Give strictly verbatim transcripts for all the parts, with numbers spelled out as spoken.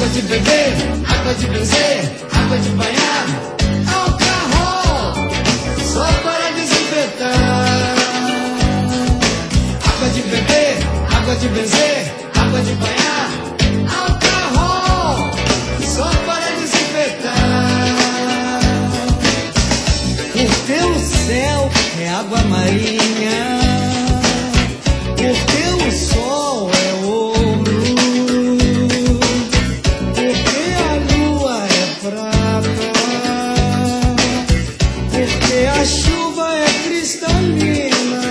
água de beber, água de benzer, água de banhar, álcool, só para desinfetar. Água de beber, água de benzer, água de banhar, álcool, só para desinfetar. Porque o céu é água marinha, porque o sol é ouro, porque a lua é prata, porque a chuva é cristalina,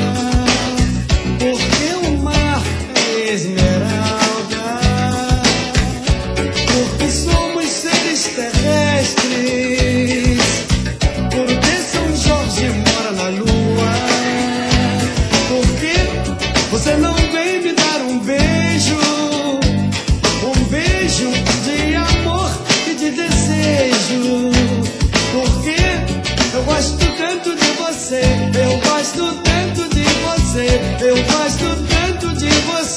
porque o mar é esmeralda, porque somos seres terrestres, porque São Jorge mora na lua, porque você não vem me dar um beijo, um beijo de amor e de desejo, porque eu gosto tanto de você, eu gosto tanto de você, eu gosto tanto de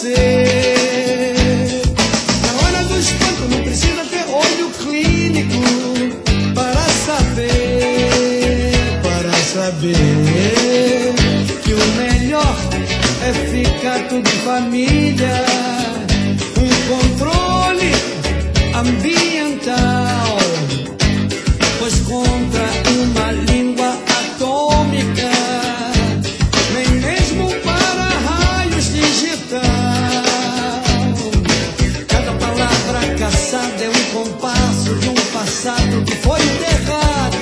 você. Na hora do espanto não precisa ter olho clínico para saber, para saber que o melhor é ficar tudo em família, um controle ambiental, pois contra uma língua atômica, nem mesmo para raios digital, cada palavra caçada é um compasso de um passado que foi enterrado.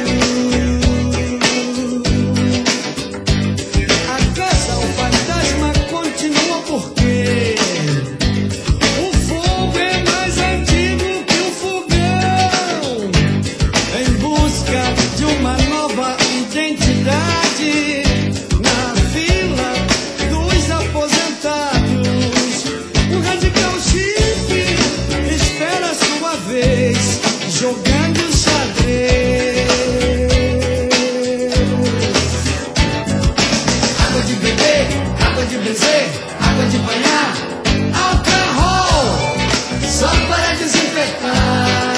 Porque o fogo é mais antigo que o fogão, em busca de uma nova identidade, na fila dos aposentados, o radical chip espera sua vez, jogando xadrez. Água de beber, água de benzer, água de banhar, álcool, só para desinfetar.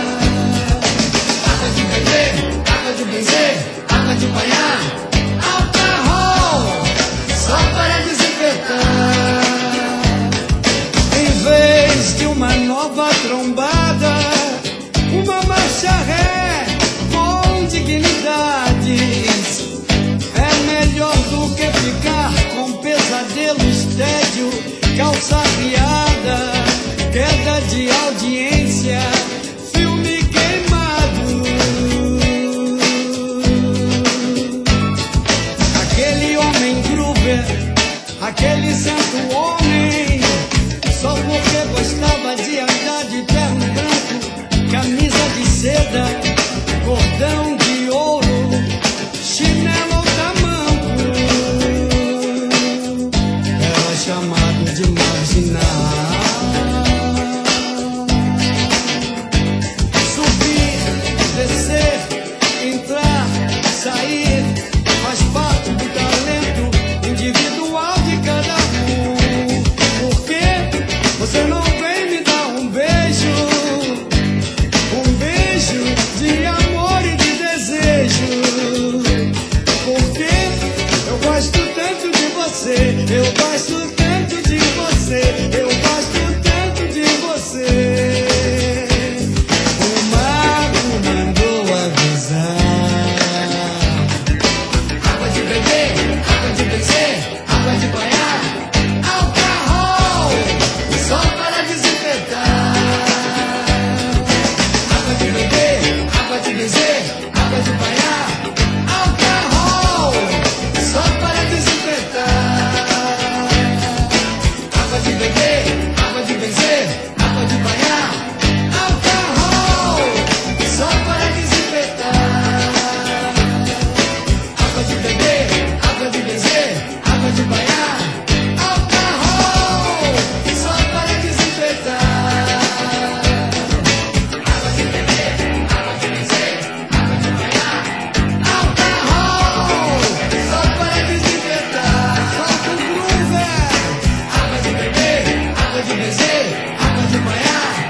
Água de beber, água de benzer, água de banhar, álcool, só para desinfetar. Em vez de uma nova trombada, uma marcha ré com dignidades, é melhor do que ficar com pesadelos, tédio, calça riada, queda de audiência, filme queimado. Aquele homem groover, aquele santo homem, só porque gostava de andar de terno branco, camisa de seda, cordão de ouro, chinelo tamanco, era chamado de marginal. Subir, descer, entrar, sair, faz parte do talento individual de cada um. Porque você não vem me dar um beijo, um beijo de amor e de desejo, porque eu gosto tanto de você, eu gosto tanto de você, eu gosto tanto de você. O mago mandou avisar. Água de beber, água de benzer, água de banhar, álcool, só para desinfetar. Água de beber, água de benzer, água de banhar, álcool, só para desinfetar. Água de beber, água de benzer, água de banhar, álcool, só para desinfetar. Água de beber, água de benzer, água de banhar, álcool, só para desinfetar. Água de beber, água de benzer, água de banhar, álcool, só para desinfetar. Solta o groover. Água de beber, água de benzer, água de banhar,